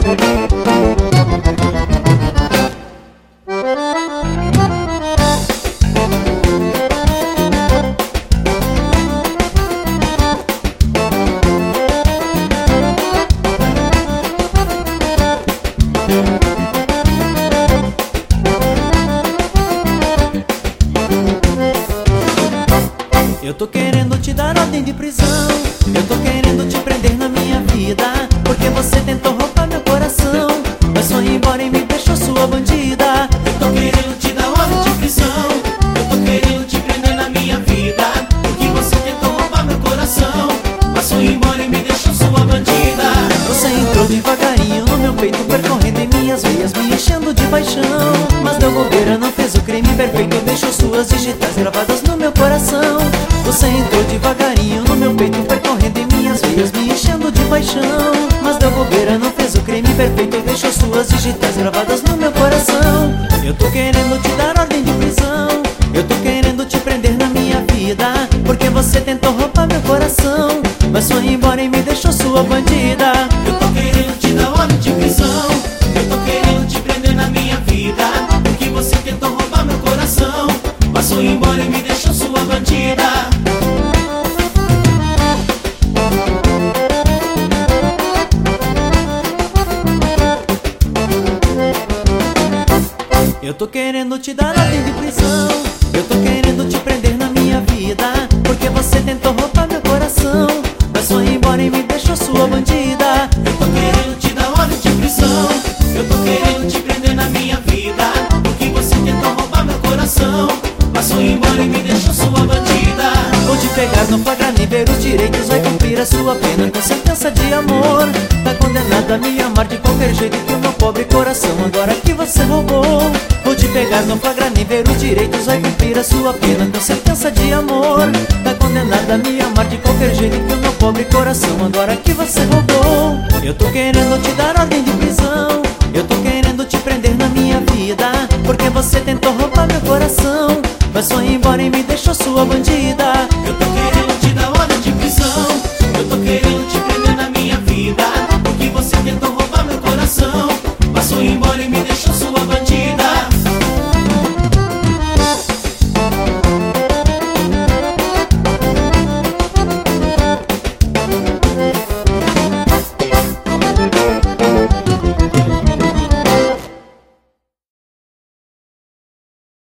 Eu tô querendo te dar ordem de prisão, eu tô querendo te prender na minha vida, porque você tentou roubar meu coração, mas foi embora e me deixou sua bandida. Eu tô querendo te dar ordem de prisão, eu tô querendo te prender na minha vida, porque você tentou roubar meu coração, mas foi embora e me deixou sua bandida. Você entrou devagarinho no meu peito, percorrendo em minhas veias, me enchendo de paixão, mas deu bobeira, não fez o crime perfeito, deixou suas digitais gravadas no meu coração. Você entrou devagarinho no meu peito, percorrendo em minhas veias, me enchendo de paixão, mas deu bobeira, não fez o crime perfeito, deixou suas digitais gravadas no meu coração. Eu tô querendo te dar ordem de prisão, eu tô querendo te prender na minha vida, porque você tentou roubar meu coração, mas foi embora e me deixou sua bandida. Eu tô querendo te dar ordem de prisão, eu tô querendo te prender na minha vida, porque você tentou roubar meu coração, mas foi embora e me deixou sua bandida. Eu tô querendo te dar ordem de prisão, eu tô querendo te prender na minha vida, porque você tentou roubar meu coração, mas foi embora e me deixou sua bandida. Eu tô querendo te dar ordem de prisão, eu tô querendo te prender na minha vida, porque você tentou roubar meu coração, mas foi embora e me deixou sua bandida. Vou te pegar no flagrante, ver os direitos, vai cumprir a sua pena com sentença de amor. Tá condenada a me amar de qualquer jeito, que o meu pobre coração agora que você roubou. Vou te pegar no flagrante, ver os direitos, vai cumprir a sua pena com sentença de amor. Tá condenada a me amar de qualquer jeito, que o meu pobre coração agora que você roubou. Eu tô querendo te dar ordem de prisão, eu tô querendo te prender na minha vida, porque você tentou roubar meu coração, mas foi embora e me deixou sua bandida. Eu tô querendo